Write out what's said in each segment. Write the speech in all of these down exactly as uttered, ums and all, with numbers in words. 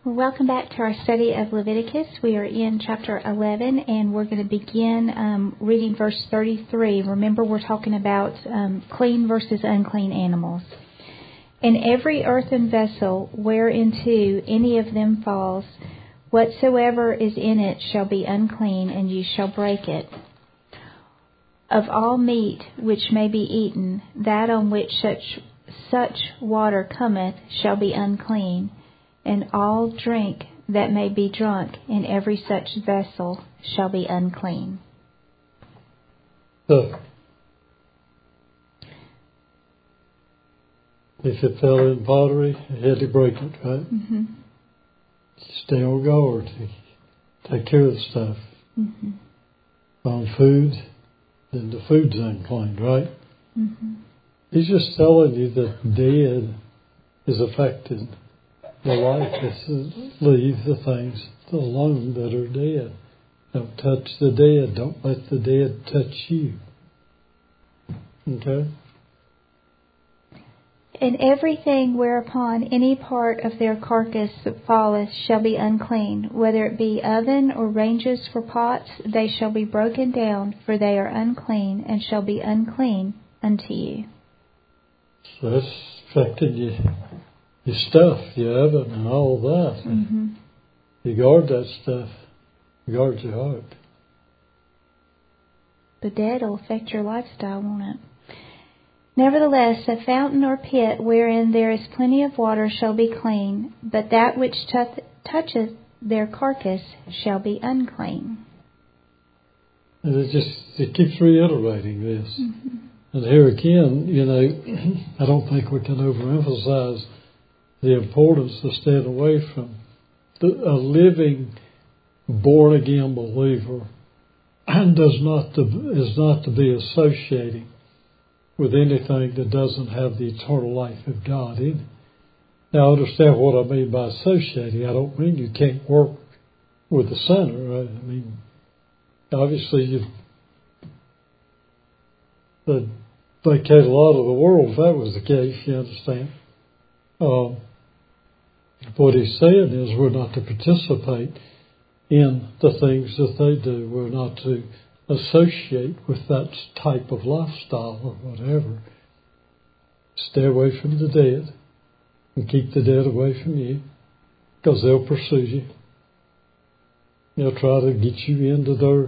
Well, welcome back to our study of Leviticus. We are in chapter eleven, and we're going to begin um, reading verse thirty-three. Remember, we're talking about um, clean versus unclean animals. "And every earthen vessel whereinto any of them falls, whatsoever is in it shall be unclean, and you shall break it. Of all meat which may be eaten, that on which such such water cometh shall be unclean. And all drink that may be drunk in every such vessel shall be unclean." So, if it fell in pottery, you had to break it, right? Mm-hmm. Stay on guard. Take care of the stuff. Mm-hmm. On food, then the food's unclean, right? Mm-hmm. He's just telling you that dead is affected. The life is leave the things alone that are dead. Don't touch the dead. Don't let the dead touch you. Okay? "And everything whereupon any part of their carcass falleth shall be unclean, whether it be oven or ranges for pots, they shall be broken down, for they are unclean, and shall be unclean unto you." So that's affecting you. Your stuff, your oven, and all that. Mm-hmm. You guard that stuff. You guard your heart. The dead will affect your lifestyle, won't it? "Nevertheless, a fountain or pit wherein there is plenty of water shall be clean, but that which tuth- toucheth their carcass shall be unclean." And it just it keeps reiterating this. Mm-hmm. And here again, you know, I don't think we can overemphasize the importance of staying away from the, a living, born-again believer and does not to, is not to be associating with anything that doesn't have the eternal life of God in it. Now, understand what I mean by associating. I don't mean you can't work with the sinner. Right? I mean, obviously, you would vacate a lot of the world if that was the case, you understand. Um, What he's saying is we're not to participate in the things that they do. We're not to associate with that type of lifestyle or whatever. Stay away from the dead and keep the dead away from you, because they'll pursue you. They'll try to get you into their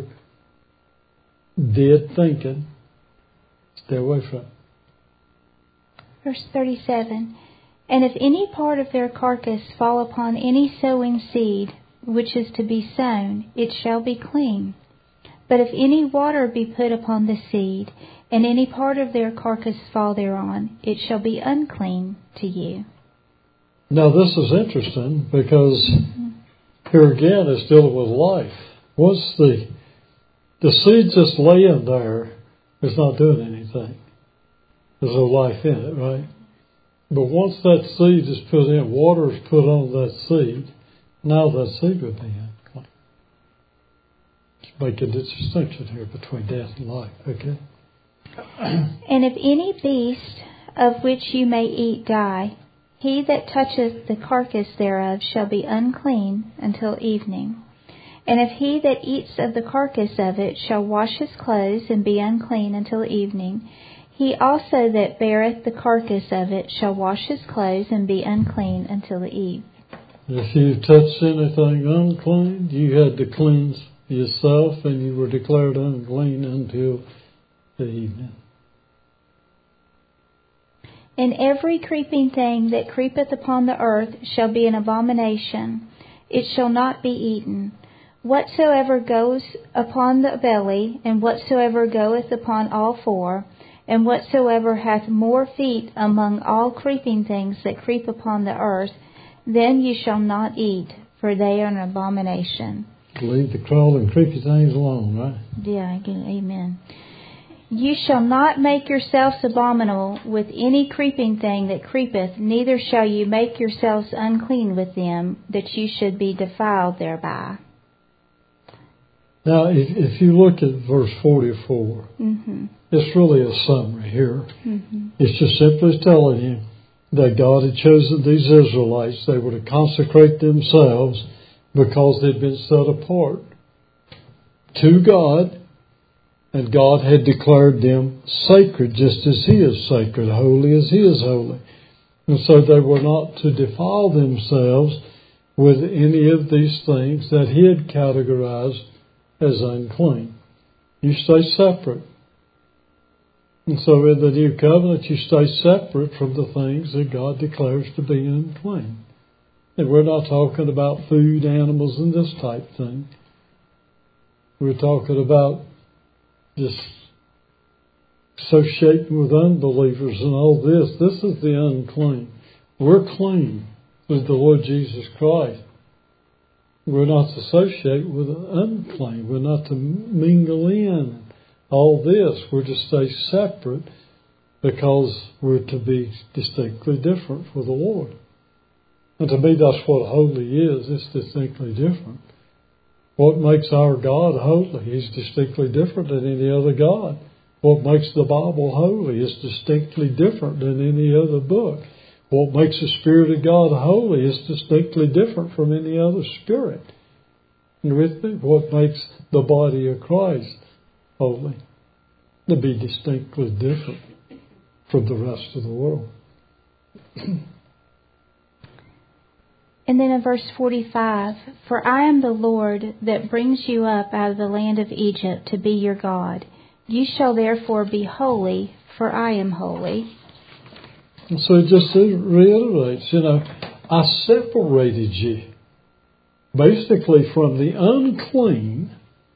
dead thinking. Stay away from it. Verse thirty-seven. "And if any part of their carcass fall upon any sowing seed, which is to be sown, it shall be clean. But if any water be put upon the seed, and any part of their carcass fall thereon, it shall be unclean to you." Now this is interesting because Mm-hmm. here again it's dealing with life. Once the the seed's just laying there, it's not doing anything. There's no life in it, right? But once that seed is put in, water is put on that seed, now that seed would be unclean. It's making the distinction here between death and life, okay? "And if any beast of which you may eat die, he that toucheth the carcass thereof shall be unclean until evening. And if he that eats of the carcass of it shall wash his clothes and be unclean until evening, he also that beareth the carcass of it shall wash his clothes and be unclean until the eve." If you touched anything unclean, you had to cleanse yourself, and you were declared unclean until the evening. "And every creeping thing that creepeth upon the earth shall be an abomination. It shall not be eaten. Whatsoever goes upon the belly, and whatsoever goeth upon all four, and whatsoever hath more feet among all creeping things that creep upon the earth, then you shall not eat, for they are an abomination." Leave the crawling, creepy things alone, right? Yeah, amen. "You shall not make yourselves abominable with any creeping thing that creepeth, neither shall you make yourselves unclean with them, that you should be defiled thereby." Now, if, if you look at verse forty-four, Mm-hmm. it's really a summary here. Mm-hmm. It's just simply telling you that God had chosen these Israelites. They were to consecrate themselves because they'd been set apart to God, and God had declared them sacred just as He is sacred, holy as He is holy. And so they were not to defile themselves with any of these things that He had categorized as unclean. You stay separate. And so in the new covenant, you stay separate from the things that God declares to be unclean. And we're not talking about food, animals, and this type thing. We're talking about just associating with unbelievers and all this. This is the unclean. We're clean with the Lord Jesus Christ. We're not to associate with the unclean. We're not to mingle in all this. We're to stay separate because we're to be distinctly different for the Lord. And to me, that's what holy is. It's distinctly different. What makes our God holy? He's distinctly different than any other God. What makes the Bible holy is distinctly different than any other book. What makes the Spirit of God holy is distinctly different from any other spirit. And with me, what makes the body of Christ holy? To be distinctly different from the rest of the world. And then in verse forty-five, for I am the Lord that brings you up out of the land of Egypt to be your God. You shall therefore be holy, for I am holy. And so it just reiterates, you know, I separated you basically from the unclean,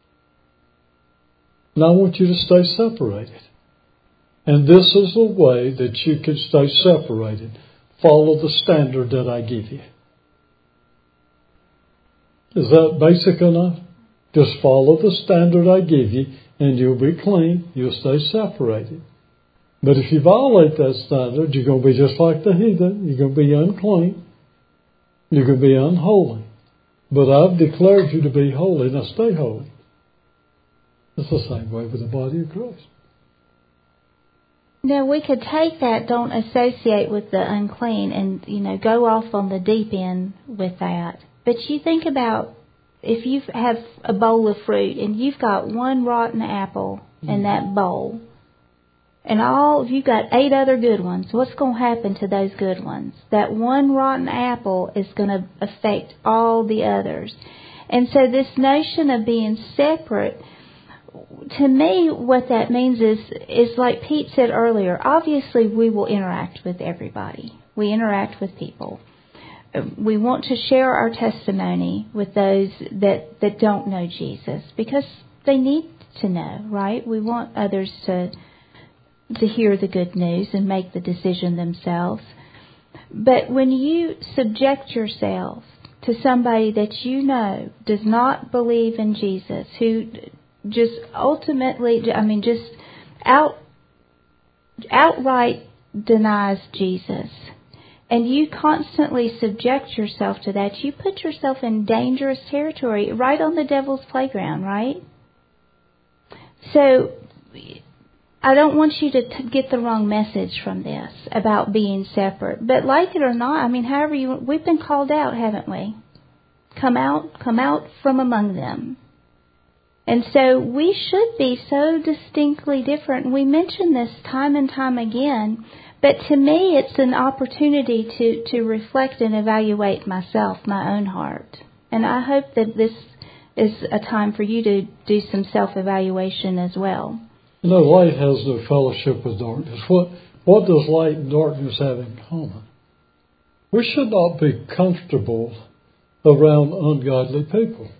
and I want you to stay separated. And this is the way that you can stay separated. Follow the standard that I give you. Is that basic enough? Just follow the standard I give you, and you'll be clean. You'll stay separated. But if you violate that standard, you're going to be just like the heathen. You're going to be unclean. You're going to be unholy. But I've declared you to be holy. Now stay holy. It's the same way with the body of Christ. Now, we could take that, don't associate with the unclean, and, you know, go off on the deep end with that. But you think about if you have a bowl of fruit and you've got one rotten apple in that bowl, and all you've got eight other good ones, what's going to happen to those good ones? That one rotten apple is going to affect all the others. And so this notion of being separate, to me, what that means is, is like Pete said earlier, obviously we will interact with everybody. We interact with people. We want to share our testimony with those that, that don't know Jesus because they need to know, right? We want others to to hear the good news and make the decision themselves. But when you subject yourself to somebody that you know does not believe in Jesus, who just ultimately, I mean, just out outright denies Jesus, and you constantly subject yourself to that, you put yourself in dangerous territory, right on the devil's playground, right? So I don't want you to t- get the wrong message from this about being separate. But like it or not, I mean, however you, we've been called out, haven't we? Come out, come out from among them. And so we should be so distinctly different. We mention this time and time again. But to me, it's an opportunity to, to reflect and evaluate myself, my own heart. And I hope that this is a time for you to do some self-evaluation as well. You know, light has no fellowship with darkness. What, what does light and darkness have in common? We should not be comfortable around ungodly people.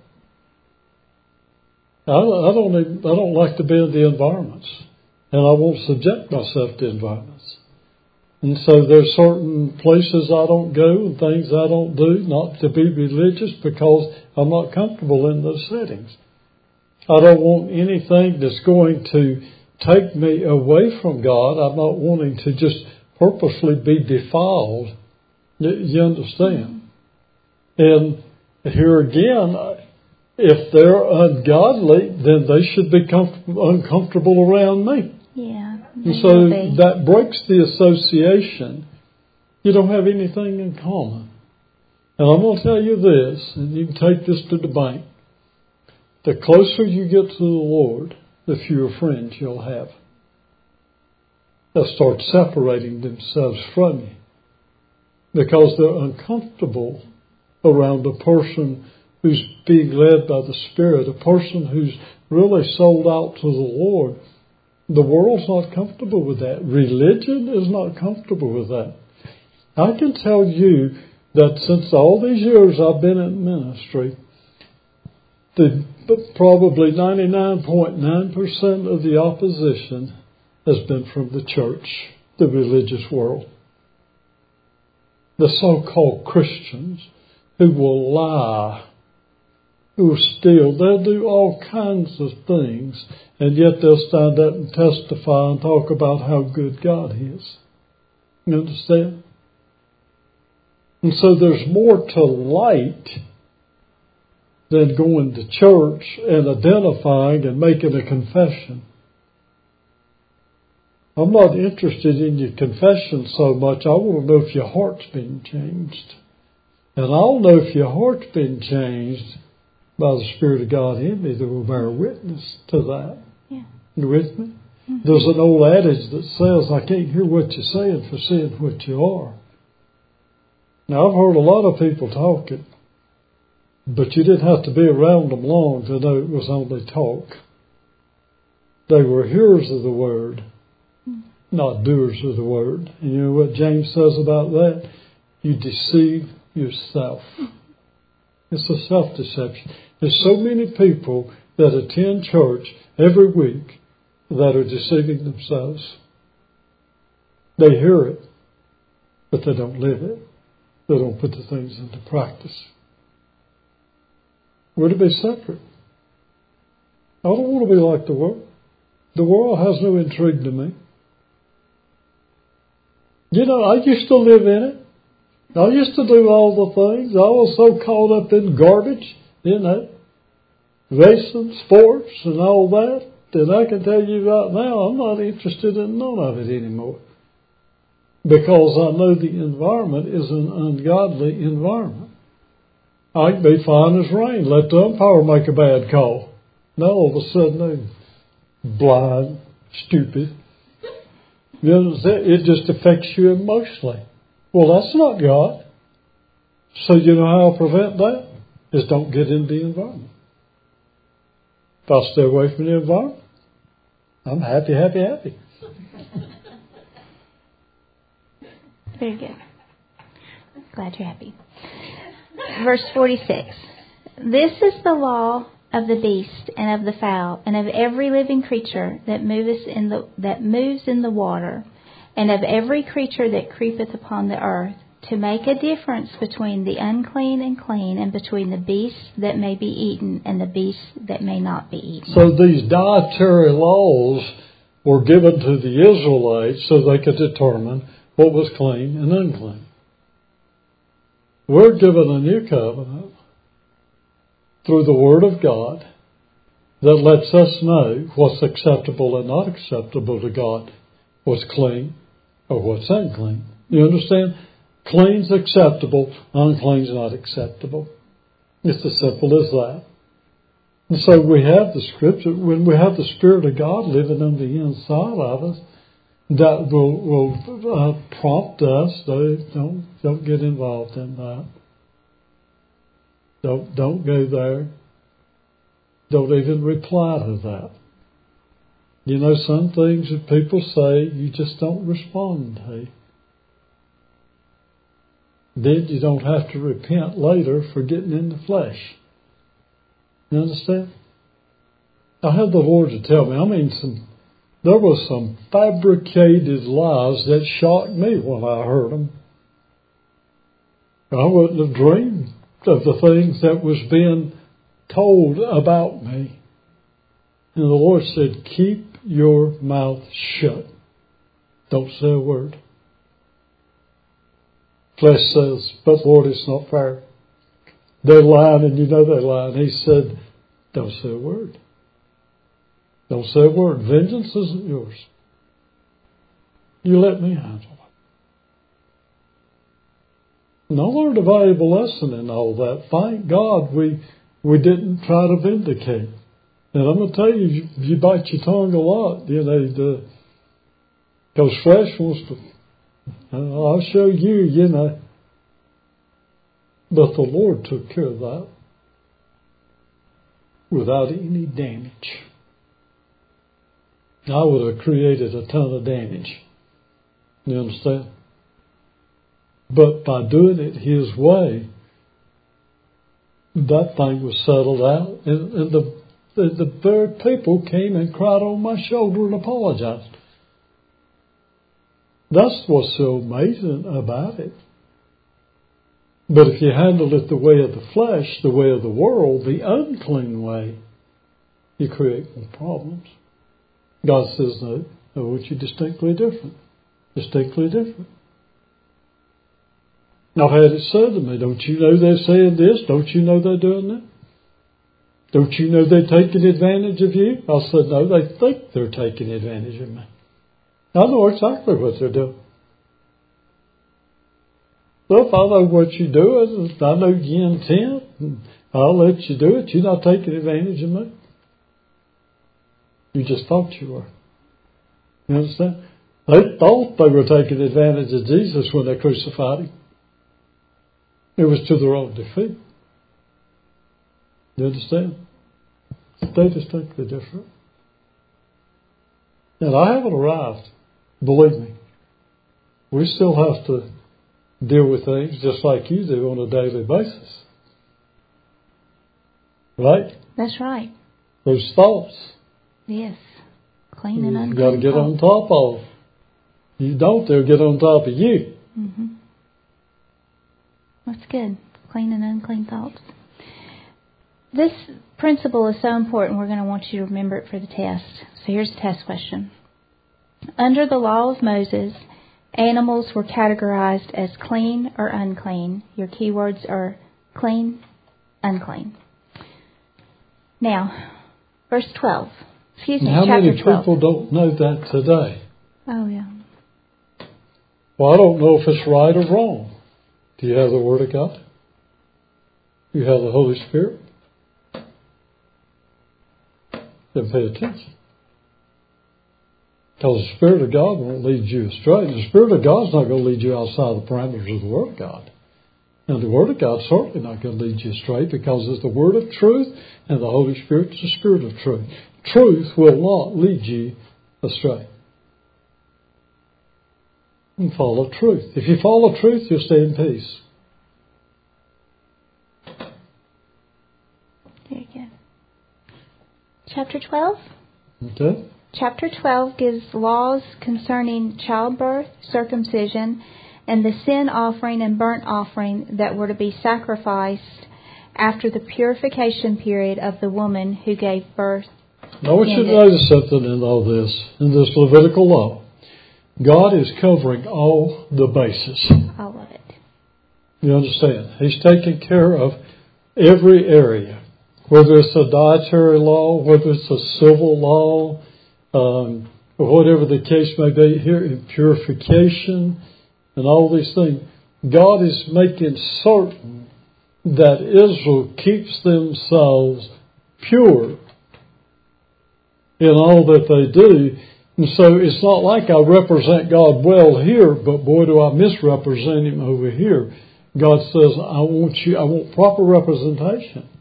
I, I don't even, I don't like to be in the environments, and I won't subject myself to environments. And so there's certain places I don't go and things I don't do, not to be religious, because I'm not comfortable in those settings. I don't want anything that's going to take me away from God. I'm not wanting to just purposely be defiled. You understand? And here again, if they're ungodly, then they should be comfortable, uncomfortable around me. Yeah. And so that breaks the association You don't have anything in common. And I'm going to tell you this, and you can take this to the bank. The closer you get to the Lord, the fewer friends you'll have. They'll start separating themselves from you because they're uncomfortable around a person who's being led by the Spirit, a person who's really sold out to the Lord. The world's not comfortable with that. Religion is not comfortable with that. I can tell you that since all these years I've been in ministry, the, probably ninety-nine point nine percent of the opposition has been from the church, the religious world. The so-called Christians who will lie, who will steal, they'll do all kinds of things, and yet they'll stand up and testify and talk about how good God is. You understand? And so there's more to light than going to church and identifying and making a confession. I'm not interested in your confession so much. I want to know if your heart's been changed. And I'll know if your heart's been changed by the Spirit of God in me that will bear witness to that. Yeah. You with me? Mm-hmm. There's an old adage that says, I can't hear what you're saying for seeing what you are. Now, I've heard a lot of people talking, but you didn't have to be around them long to know it was only talk. They were hearers of the word, not doers of the word. And you know what James says about that? You deceive yourself. It's a self-deception. There's so many people that attend church every week that are deceiving themselves. They hear it, but they don't live it. They don't put the things into practice. We're to be separate. I don't want to be like the world. The world has no intrigue to me. You know, I used to live in it. I used to do all the things. I was so caught up in garbage, you know, racing, sports, and all that, that I can tell you right now, I'm not interested in none of it anymore. Because I know the environment is an ungodly environment. I can be fine as rain. Let the umpire make a bad call. Now all of a sudden they're blind, stupid. You know, it just affects you emotionally. Well, that's not God. So you know how I'll prevent that? Is don't get into the environment. If I stay away from the environment, I'm happy, happy, happy. Very good. Glad you're happy. Verse forty-six. This is the law of the beast and of the fowl and of every living creature that moveth in the that moves in the water, and of every creature that creepeth upon the earth, to make a difference between the unclean and clean, and between the beasts that may be eaten and the beasts that may not be eaten. So these dietary laws were given to the Israelites so they could determine what was clean and unclean. We're given a new covenant through the Word of God that lets us know what's acceptable and not acceptable to God, what's clean or what's unclean. You understand? Clean's acceptable, unclean's not acceptable. It's as simple as that. And so we have the Scripture, when we have the Spirit of God living on the inside of us, that will, will uh, prompt us. Don't, don't get involved in that. Don't, don't go there. Don't even reply to that. You know, some things that people say, you just don't respond to. Then you don't have to repent later for getting in the flesh. You understand? I had the Lord to tell me, I mean, some there was some fabricated lies that shocked me when I heard them. I wouldn't have dreamed of the things that was being told about me. And the Lord said, keep your mouth shut. Don't say a word. Flesh says, but Lord, it's not fair. They're lying and you know they're lying. He said, don't say a word. Don't say a word. Vengeance isn't yours. You let me handle it. And I learned a valuable lesson in all that. Thank God we we didn't try to vindicate. And I'm going to tell you, you, you bite your tongue a lot, you know, because flesh wants to, I'll show you, you know. But the Lord took care of that without any damage. I would have created a ton of damage. You understand? But by doing it His way, that thing was settled out. And, and the, the, the very people came and cried on my shoulder and apologized. That's what's so amazing about it. But if you handle it the way of the flesh, the way of the world, the unclean way, you create more problems. God says, no, I want you distinctly different. Distinctly different. I've had it said to me, don't you know they're saying this? Don't you know they're doing that? Don't you know they're taking advantage of you? I said, no, they think they're taking advantage of me. I know exactly what they're doing. So if I know what you're doing, I know your intent, and I'll let you do it. You're not taking advantage of me. You just thought you were. You understand? They thought they were taking advantage of Jesus when they crucified Him. It was to their own defeat. You understand? They distinctly different. And I haven't arrived. Believe me. We still have to deal with things just like you do on a daily basis. Right? That's right. Those thoughts. Yes. Clean and unclean. You've got to get on top of them. You don't, they'll get on top of you. Mm-hmm. That's good. Clean and unclean thoughts. This principle is so important, we're going to want you to remember it for the test. So here's the test question. Under the law of Moses, animals were categorized as clean or unclean. Your keywords are clean, unclean. Now, verse twelve. Excuse me, How chapter many twelve. people don't know that today? Oh, yeah. Well, I don't know if it's right or wrong. Do you have the Word of God? Do you have the Holy Spirit? Then pay attention. Because the Spirit of God won't lead you astray. The Spirit of God's not going to lead you outside the parameters of the Word of God. And the Word of God's certainly not going to lead you astray because it's the Word of truth and the Holy Spirit is the Spirit of truth. Truth will not lead you astray. And follow truth. If you follow truth, you'll stay in peace. Very good. Chapter twelve? Okay. Chapter twelve gives laws concerning childbirth, circumcision, and the sin offering and burnt offering that were to be sacrificed after the purification period of the woman who gave birth. Now I want you to notice something in all this, in this Levitical law. God is covering all the bases. All of it. You understand? He's taking care of every area. Whether it's a dietary law, whether it's a civil law, um, or whatever the case may be, here in purification and all these things. God is making certain that Israel keeps themselves pure in all that they do. And so it's not like I represent God well here, but boy, do I misrepresent Him over here. God says, I want you, I want proper representation.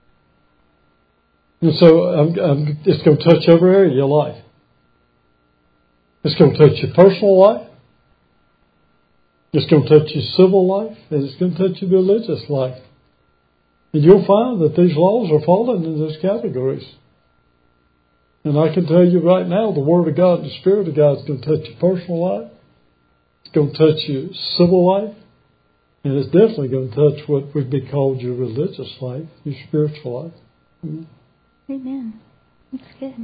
And so I'm, I'm, it's going to touch every area of your life. It's going to touch your personal life. It's going to touch your civil life. And it's going to touch your religious life. And you'll find that these laws are falling in those categories. And I can tell you right now, the Word of God and the Spirit of God is going to touch your personal life. It's going to touch your civil life. And it's definitely going to touch what would be called your religious life, your spiritual life. Mm-hmm. Amen. That's good.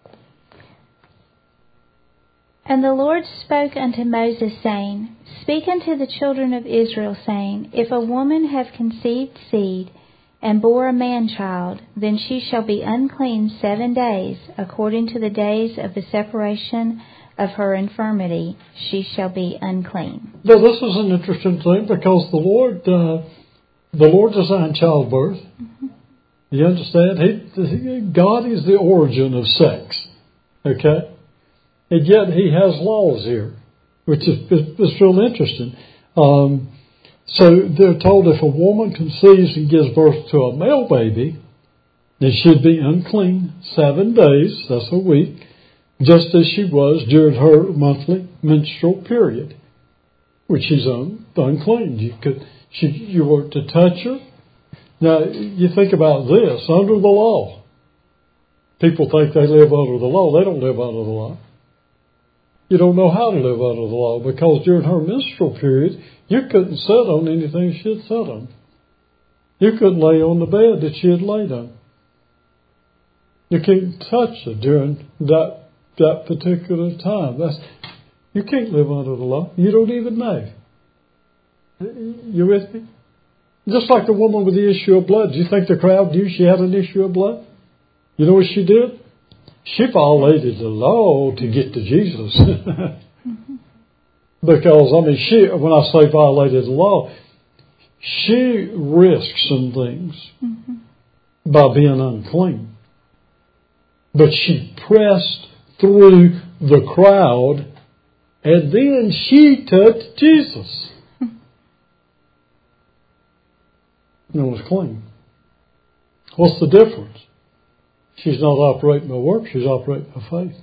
And the Lord spoke unto Moses, saying, Speak unto the children of Israel, saying, If a woman have conceived seed, and bore a man-child, then she shall be unclean seven days, according to the days of the separation of her infirmity, she shall be unclean. Now, this is an interesting thing because the Lord, uh, the Lord designed childbirth. Mm-hmm. You understand? He, God is the origin of sex. Okay? And yet He has laws here, which is, is real interesting. Um, so they're told if a woman conceives and gives birth to a male baby, it should be unclean seven days, that's a week, just as she was during her monthly menstrual period, which she's un, unclean. You could, she, you were to touch her. Now, you think about this, under the law. People think they live under the law. They don't live under the law. You don't know how to live under the law because during her menstrual period, you couldn't sit on anything she had sat on. You couldn't lay on the bed that she had laid on. You can't touch her during that that particular time. That's, you can't live under the law. You don't even know. You with me? Just like the woman with the issue of blood. Do you think the crowd knew she had an issue of blood? You know what she did? She violated the law to get to Jesus. Mm-hmm. Because, I mean, she, when I say violated the law, she risked some things mm-hmm. by being unclean. But she pressed through the crowd, and then she touched Jesus. And it was clean. What's the difference? She's not operating by works, she's operating by faith.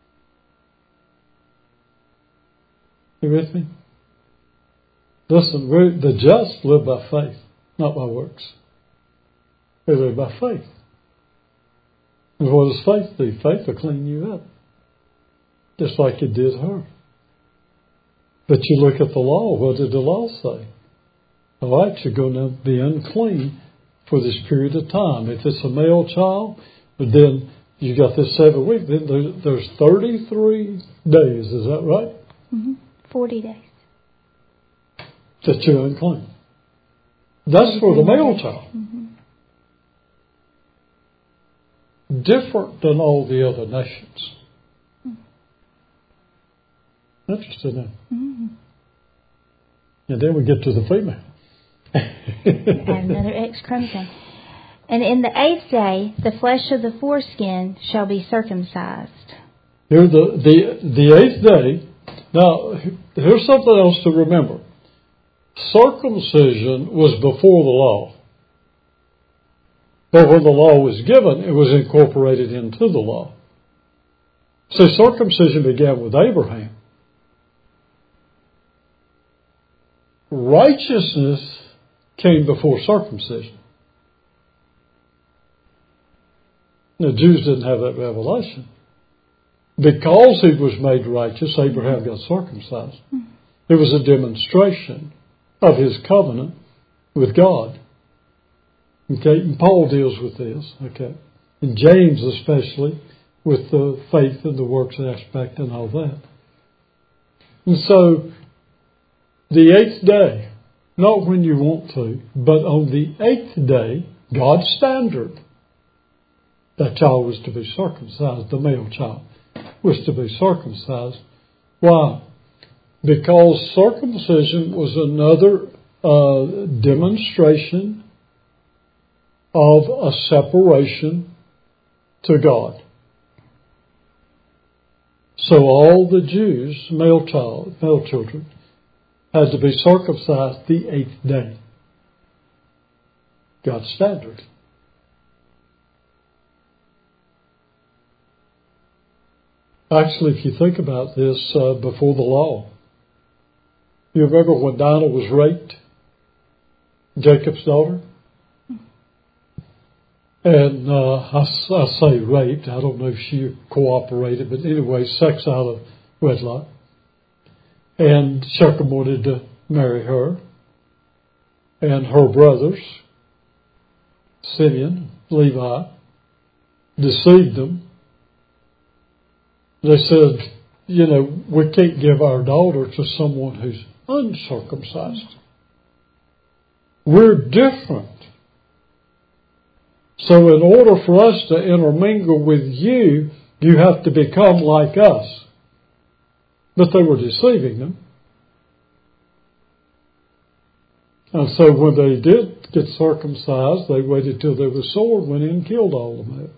You with me? Listen, we're, the just live by faith, not by works. They live by faith. And what does faith do? Faith will clean you up. Just like it did her. But you look at the law, what did the law say? All right, you're going to be unclean for this period of time. If it's a male child, but then you got this seven weeks, then there's, there's thirty-three days, is that right? Mm-hmm. forty days. That you're unclean. That's for the male child. Mm-hmm. Different than all the other nations. Mm-hmm. Interesting, huh? Mm-hmm. And then we get to the female. Add another X chromosome. And in the eighth day, the flesh of the foreskin shall be circumcised. Here, the, the, the eighth day. Now, here's something else to remember. Circumcision was before the law. But when the law was given, it was incorporated into the law. So circumcision began with Abraham. Righteousness came before circumcision. The Jews didn't have that revelation. Because he was made righteous, Abraham got circumcised. It was a demonstration of his covenant with God. Okay, and Paul deals with this. Okay, and James especially with the faith and the works aspect and all that. And so, the eighth day, not when you want to, but on the eighth day, God's standard, that child was to be circumcised, the male child was to be circumcised. Why? Because circumcision was another uh, demonstration of a separation to God. So all the Jews, male child, male children, had to be circumcised the eighth day. God's standard. Actually, if you think about this, uh, before the law, you remember when Dinah was raped, Jacob's daughter? And uh, I, I say raped. I don't know if she cooperated, but anyway, sex out of wedlock. And Shechem wanted to marry her. And her brothers, Simeon, Levi, deceived them. They said, you know, we can't give our daughter to someone who's uncircumcised. We're different. So in order for us to intermingle with you, you have to become like us. But they were deceiving them. And so when they did get circumcised, they waited till they were sore, went in and killed all the male.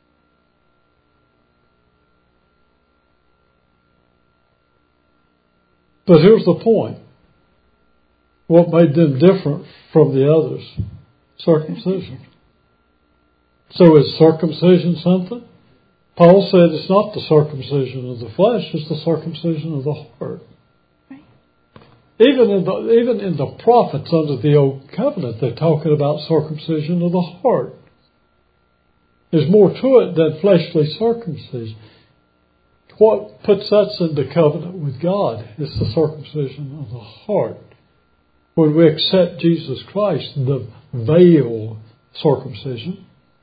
But here's the point. What made them different from the others? Circumcision. So is circumcision something? Paul said it's not the circumcision of the flesh, it's the circumcision of the heart. Right. Even in the even in the prophets under the old covenant, they're talking about circumcision of the heart. There's more to it than fleshly circumcision. What puts us into covenant with God is the circumcision of the heart. When we accept Jesus Christ, the veil circumcision,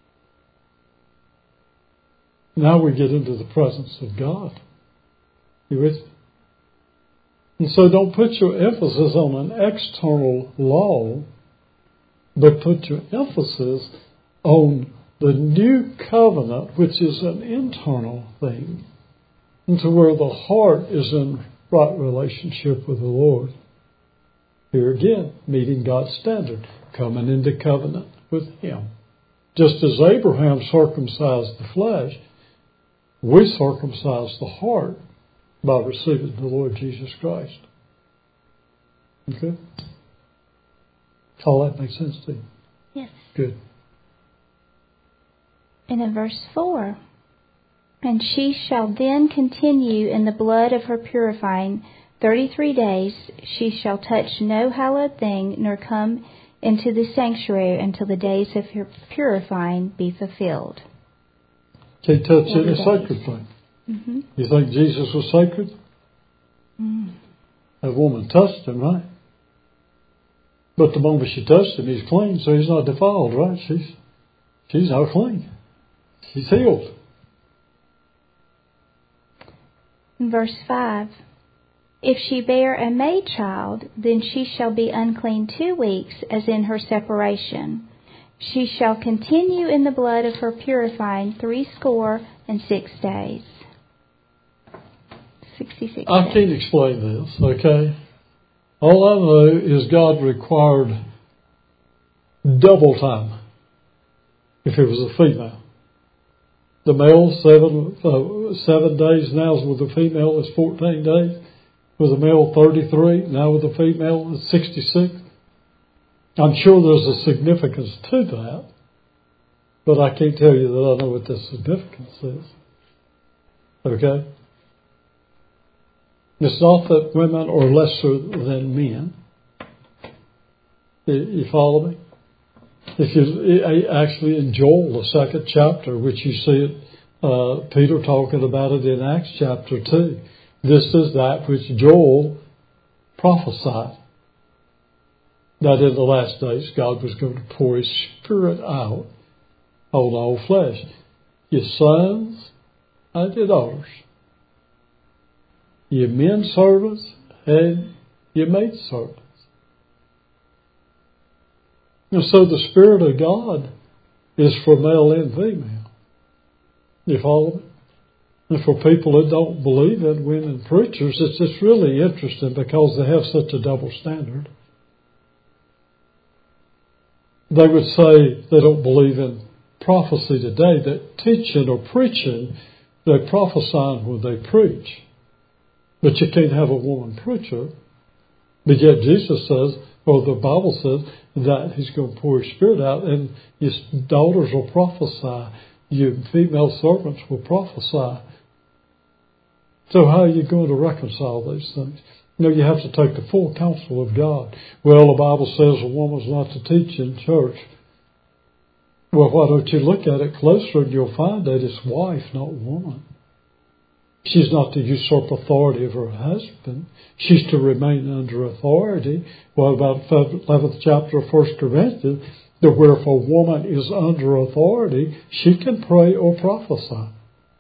now we get into the presence of God. You with me? And so don't put your emphasis on an external law, but put your emphasis on the new covenant, which is an internal thing, into where the heart is in right relationship with the Lord. Here again, meeting God's standard, coming into covenant with Him. Just as Abraham circumcised the flesh, we circumcise the heart by receiving the Lord Jesus Christ. Okay? All that makes sense to you? Yes. Good. And in verse four, and she shall then continue in the blood of her purifying thirty-three days. She shall touch no hallowed thing, nor come into the sanctuary until the days of her purifying be fulfilled. Can't touch any sacred thing. Mm-hmm. You think Jesus was sacred? Mm. That woman touched him, right? But the moment she touched him, he's clean, so he's not defiled, right? She's she's now clean. She's healed. In verse five, if she bear a maid child, then she shall be unclean two weeks, as in her separation. She shall continue in the blood of her purifying threescore and six days. Sixty-six I days. can't explain this, okay? All I know is God required double time if it was a female. The male, seven uh, seven days now with the female is fourteen days. With the male, thirty-three. Now with the female, it's sixty-six. I'm sure there's a significance to that, but I can't tell you that I know what the significance is. Okay? It's not that women are lesser than men. You follow me? If you actually in Joel, the second chapter, which you see it, uh, Peter talking about it in Acts chapter two. This is that which Joel prophesied, that in the last days God was going to pour His Spirit out on all flesh. Your sons and your daughters, your men servants and your maid servants. And so the Spirit of God is for male and female. You follow me? And for people that don't believe in women preachers, it's just really interesting because they have such a double standard. They would say they don't believe in prophecy today, that teaching or preaching, they prophesy when they preach. But you can't have a woman preacher. But yet Jesus says, or the Bible says, that He's going to pour His Spirit out and your daughters will prophesy. Your female servants will prophesy. So how are you going to reconcile these things? You know, you have to take the full counsel of God. Well, the Bible says a woman's not to teach in church. Well, why don't you look at it closer and you'll find that it's wife, not woman. She's not to usurp authority of her husband. She's to remain under authority. Well, about eleventh chapter of First Corinthians, that where if a woman is under authority, she can pray or prophesy.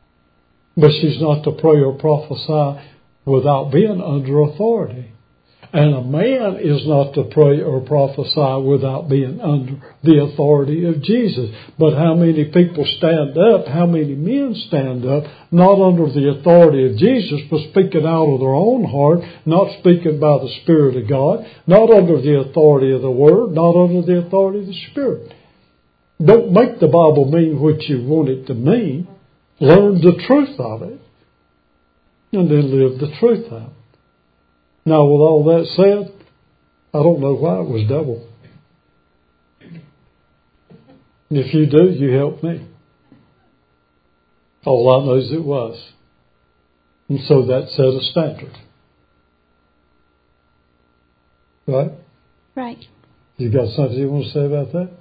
But she's not to pray or prophesy without being under authority. And a man is not to pray or prophesy without being under the authority of Jesus. But how many people stand up, how many men stand up, not under the authority of Jesus, but speaking out of their own heart, not speaking by the Spirit of God, not under the authority of the Word, not under the authority of the Spirit. Don't make the Bible mean what you want it to mean. Learn the truth of it. And then live the truth out. Now, with all that said, I don't know why it was double. And if you do, you help me. All I know is it was. And so that set a standard. Right? Right. You got something you want to say about that?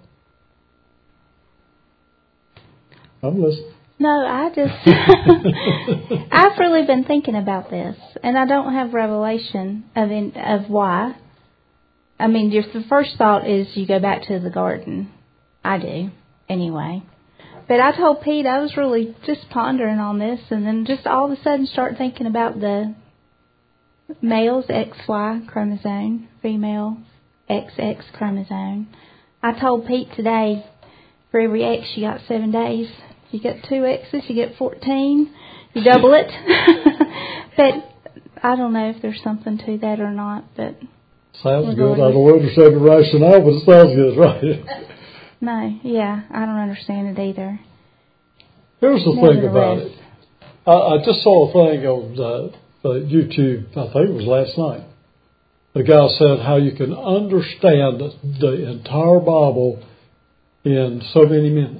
I'm listening. No, I just, I've really been thinking about this, and I don't have revelation of in, of why. I mean, your, the first thought is you go back to the garden. I do, anyway. But I told Pete I was really just pondering on this, and then just all of a sudden start thinking about the male's X Y chromosome, female X X chromosome. I told Pete today, for every X you got seven days. You get two X's, you get fourteen. You double it. But I don't know if there's something to that or not. But sounds good. I don't understand the rationale, but it sounds good, right? No, yeah, I don't understand it either. Here's the thing about it. I, I just saw a thing on uh, uh, YouTube, I think it was last night. The guy said how you can understand the entire Bible in so many minutes.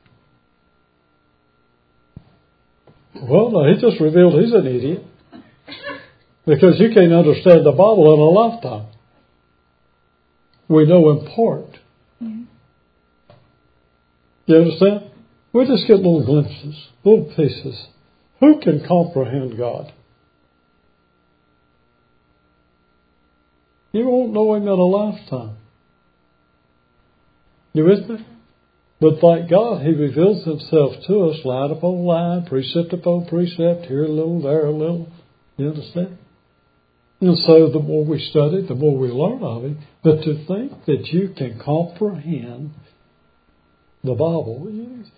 Well, no, he just revealed he's an idiot. Because you can't understand the Bible in a lifetime. We know in part. Mm-hmm. You understand? We just get little glimpses, little pieces. Who can comprehend God? You won't know Him in a lifetime. You with me? But thank God, He reveals Himself to us line upon line, precept upon precept, here a little, there a little. You understand? And so the more we study, the more we learn of Him. But to think that you can comprehend the Bible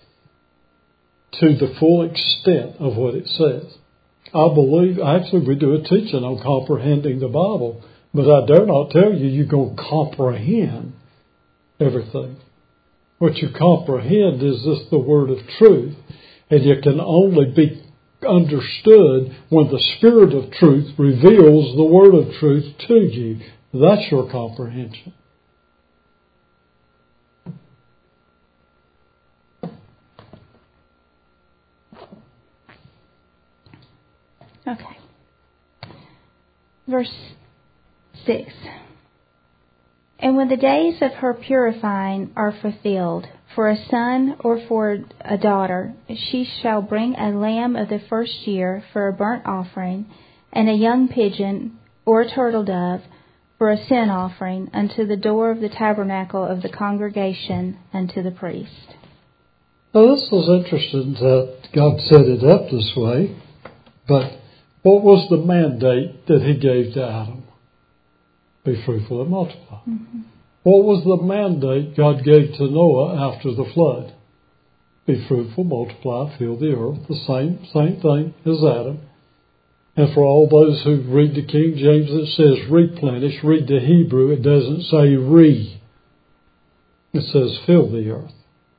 to the full extent of what it says. I believe, actually we do a teaching on comprehending the Bible, but I dare not tell you you're going to comprehend everything. What you comprehend is just the word of truth, and it can only be understood when the Spirit of truth reveals the word of truth to you. That's your comprehension. Okay. Verse six. And when the days of her purifying are fulfilled, for a son or for a daughter, she shall bring a lamb of the first year for a burnt offering, and a young pigeon or a turtle dove for a sin offering unto the door of the tabernacle of the congregation unto the priest. Now this is interesting that God set it up this way, but what was the mandate that He gave to Adam? Be fruitful and multiply. Mm-hmm. What was the mandate God gave to Noah after the flood? Be fruitful, multiply, fill the earth. The same same thing as Adam. And for all those who read the King James, it says replenish. Read the Hebrew. It doesn't say re. It says fill the earth.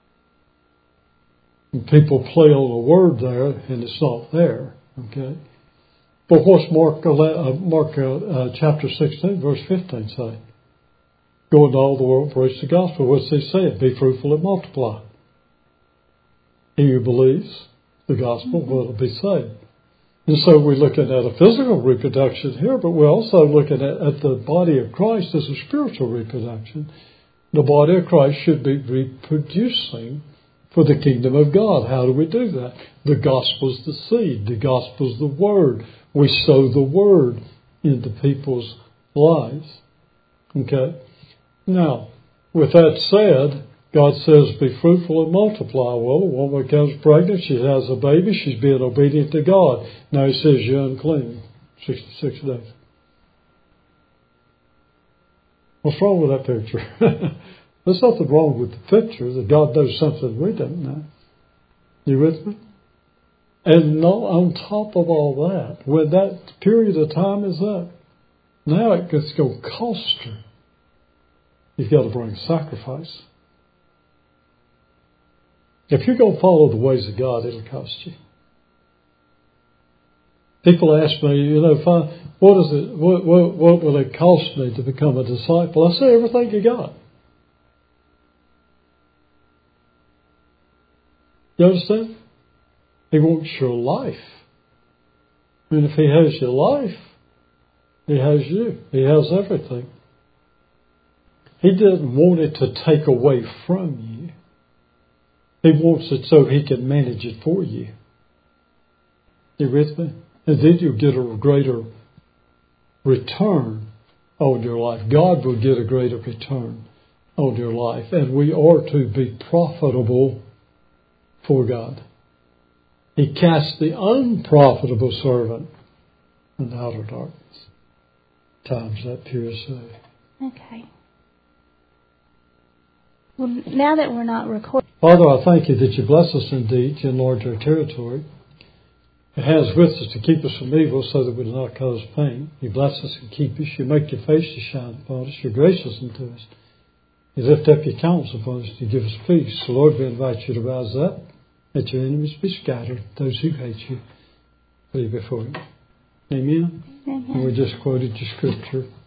And people play on a word there, and it's not there. Okay. But what's Mark, uh, Mark uh, uh, chapter sixteen, verse fifteen say? Go into all the world, preach the gospel. What's He saying? Be fruitful and multiply. He who believes the gospel will be saved. And so we're looking at a physical reproduction here, but we're also looking at, at the body of Christ as a spiritual reproduction. The body of Christ should be reproducing for the kingdom of God. How do we do that? The gospel's the seed. The gospel's the word. We sow the word into people's lives. Okay? Now, with that said, God says, be fruitful and multiply. Well, a woman becomes pregnant, she has a baby, she's being obedient to God. Now He says you're unclean. sixty-six days. What's wrong with that picture? There's nothing wrong with the picture, that God knows something we don't know. You with me? And not on top of all that, when that period of time is up, now it's going to cost her. You've got to bring sacrifice. If you're going to follow the ways of God, it'll cost you. People ask me, you know, if I, what is it? What, what, what will it cost me to become a disciple? I say everything you got. You understand? He wants your life. I mean, if He has your life, He has you. He has everything. He doesn't want it to take away from you. He wants it so He can manage it for you. You with me? And then you'll get a greater return on your life. God will get a greater return on your life. And we are to be profitable for God. He cast the unprofitable servant in outer darkness. Times that pure say. Okay. Well, now that we're not recording. Father, I thank You that You bless us indeed to enlarge our territory. Your hands with us to keep us from evil so that we do not cause pain. You bless us and keep us. You make Your face to shine upon us. You're gracious unto us. You lift up Your countenance upon us. You give us peace. So Lord, we invite You to rise up. Let Your enemies be scattered. Those who hate You, flee before You. Amen. Amen. And we just quoted Your scripture.